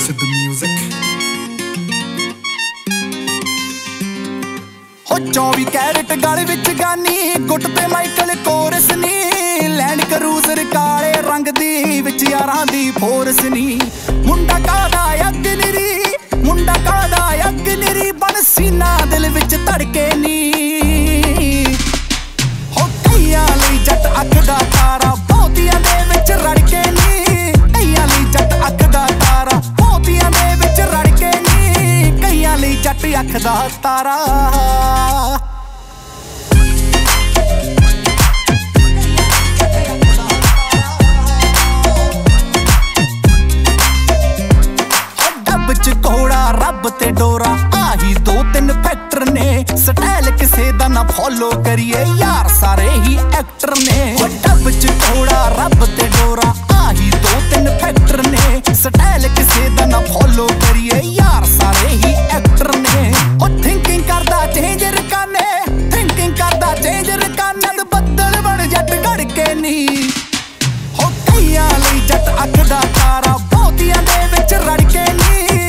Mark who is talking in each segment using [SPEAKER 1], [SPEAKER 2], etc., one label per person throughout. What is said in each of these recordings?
[SPEAKER 1] Siddhu Music।
[SPEAKER 2] हो 24 carat गल विच गानी, गुट ते माइकल कोरस नी, लैंड क्रूजर काले रंग दी विच यारां दी फोर्स नी। मुंडा कादा अग्निरी, मुंडा कादा अग्निरी, बन सीना दिल विच धड़के नी। हो कईयां लई जट अख दा तारा, बहुतियां दे विच रड़के नी। कईयां लई जट अख दा तारा, बहुतियां दे विच रड़के नी। कईयां लई जट अख दा तारा। घोड़ा रब ते डोरा, आही 2-3 फैक्टर ने। स्टाइल किसे दा ना फॉलो करिए यार, सारे ही एक्टर ने। डब च घोड़ा रब ते डोरा, आही 2-3 फैक्टर ने। स्टाइल किसे दा ना फॉलो करिए यार, सारे ही एक्टर ने। ओ थिंकिंग करदा चेंज रकाने, थिंकिंग करदा चेंज रकाने। बदल बन जट घड़के नी। हो कईयां लई जट अख दा तारा, बहुतियां दे विच रड़के नी।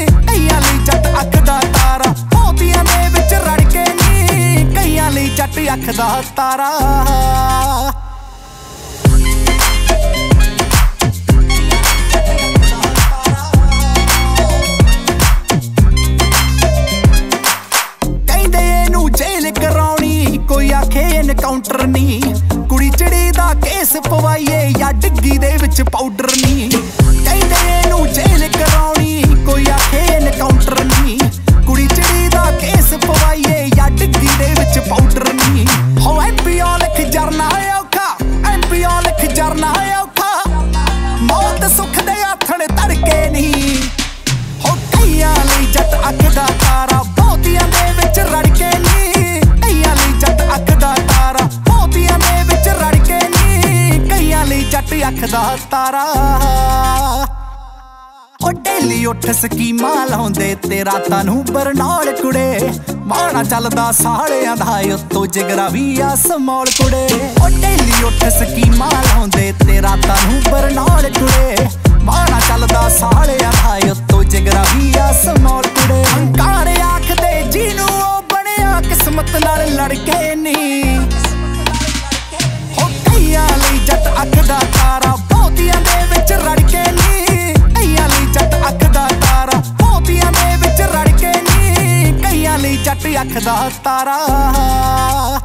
[SPEAKER 2] अख दा तारा। कहंदे इनू जेल कराउणी, कोई आखे एनकाउंटर नी। कुड़ी चिड़ी दा केस पवाइए या डिग्गी दे विच पाउडर नी। कहंदे इनू जेल कराउणी, कोई आखे एनकाउंटर नी। कुड़ी चिड़ी दा केस पवाइए या डिग्गी दे विच पाउडर नी। हो एमपीओ लिख जरना औखा, एमपीओ लिख जरना औखा। मौत सुख दे आथण धड़के नी। हो कईयां लई जट अख दा तारा, बहुतियां दे विच रड़के नी। कईयां लई जट अख दा तारा, बहुतियां दे विच रड़के नी। कईयां लई जट अख दा तारा। ओ डेली उठ स्कीमां लाउंदे ते रातां नूं बरनौल कुड़े। माड़ा चलदा सालियां दा उत्तों जिगरा भी आ समौल कुड़े। ओ डेली उठ स्कीमां लाउंदे ते रातां नूं बरनौल कुड़े। माड़ा चलदा सालियां दा उत्तों जिगरा भी आ समौल कुड़े। हंकार आखदे जिनू ओ बणिया, किस्मत नाल लड़के नी। हो कईयां लई जट अख दा तारा, बहुतियां दे विच रड़के नी। कईयां लई जट अख दा तारा, बहुतियां दे विच रड़के नी। कईयां लई जट अख दा तारा।